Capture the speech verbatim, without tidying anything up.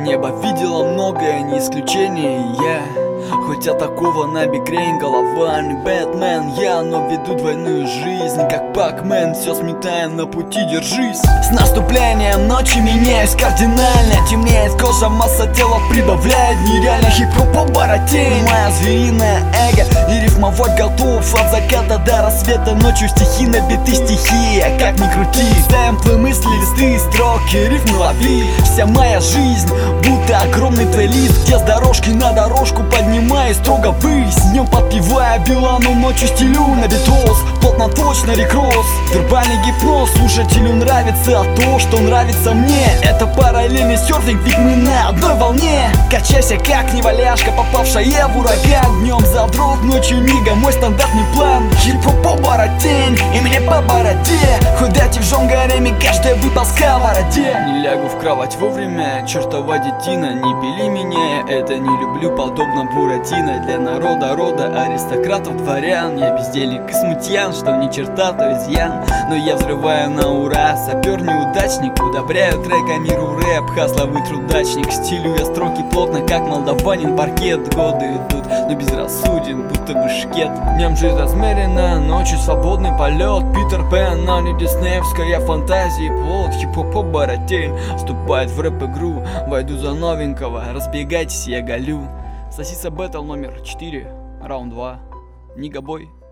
Небо видело многое, не исключение и я. Хоть от такого на бигрень голова не Бэтмен я, но веду двойную жизнь, как Пакмен, все сметая на пути, держись. С наступлением ночи меняюсь кардинально, темнеет кожа, масса тела прибавляет нереально. Хип-хоп оборотень, моя звериное эго, и рифмовать готов от заката до рассвета. Ночью стихи на биты, стихия, как ни крути. Сэмплы, мысли, листы, строки, рифмы лови. Вся моя жизнь будто огромный плейлист, где с дорожки на дорожку поднимаюсь строго ввысь. Днем подпевая Билану, ночью стелю на битос, плотно, точно, рекросс, вербальный гипноз. Слушателю нравится то, что нравится мне. Это параллельный серфинг, ведь мы на одной волне. Качайся как неваляшка, попавшая в ураган. Днем задрот, ночью мига, мой стандартный план. Хип-хоп оборотень, и мне по бороде. Хоть дайте в жём гареме, каждый выпал сковороде. Не лягу в кровать вовремя, чертова детина. Не пили меня, я это не люблю, подобно Буратино. Для народа, рода, аристократов, дворян. Я бездельник и смутьян, что ни черта, то изъян. Но я взрываю на ура, сапер неудачник. Удобряю трека миру рэп, хасловый трудачник. Стилю я строки плотно, как молдаванин. Паркет, годы идут, но безрассуден, будто бы шкет. Днем жизнь размерена, ночью свободный полет. Питер Пен, но не диснеевская фантазия, плод. Хип-хоп оборотень вступает в рэп-игру. Войду за новенького, разбегайтесь, я галю. Сосиса Бэтл номер четыре, раунд два. Нигабой.